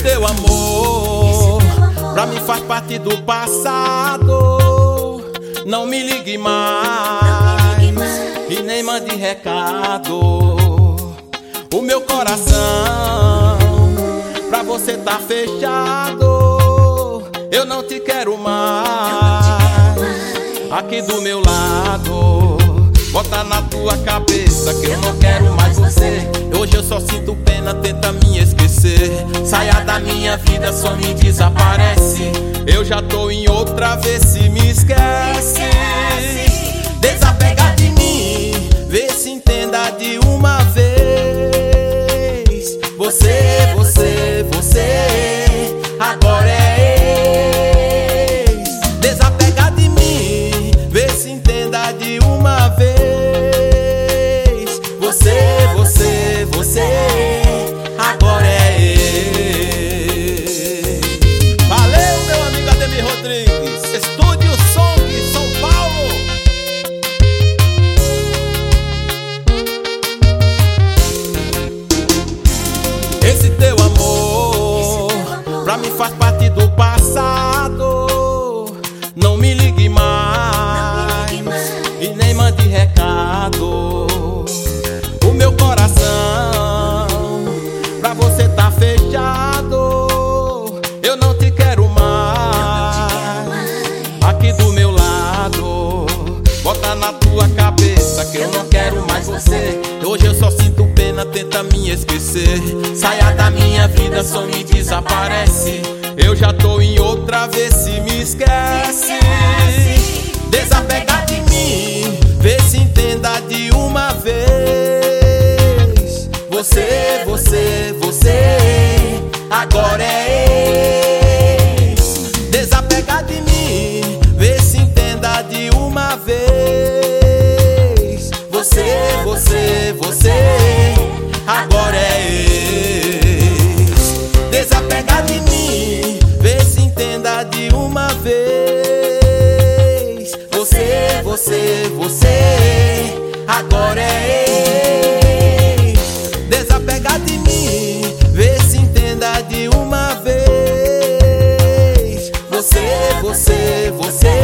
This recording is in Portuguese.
teu amor pra mim faz parte do passado. Não me ligue mais e nem mande recado. O meu coração pra você tá fechado. Eu não te quero mais aqui do meu lado. Bota na tua cabeça que eu não quero mais você. Hoje eu só sinto pena, tenta me esquecer. Saia da minha vida, só me desaparece. Eu já tô em outra, vê se me esquece. Desapega de mim, vê se entenda de uma vez. Você, você, você, agora é ex. Desapega de mim, vê se entenda de uma vez. Você, você, você, agora é ex. Valeu, meu amigo Ademir Rodrigues, Estúdio Song, São Paulo. Esse teu amor pra mim faz parte do passado. Não me ligue mais e nem mande recado. O meu coração pra você tá fechado. Eu não te quero mais aqui do meu lado. Bota na tua cabeça que eu não quero mais você. Hoje eu só sinto pena, tenta me esquecer. Saia da minha vida, só me desaparece. Eu já tô em outra, vê se me esquece. Desapega de mim, vê se entenda de uma vez. Você, você, você, agora é ex. Desapega de mim, vê se entenda de uma vez. Você, você, você, agora é ex. Desapega de mim, vê se entenda de uma vez. Você, você, você, agora é ex. Desapega de mim, vê se entenda de uma vez. Você, você, você,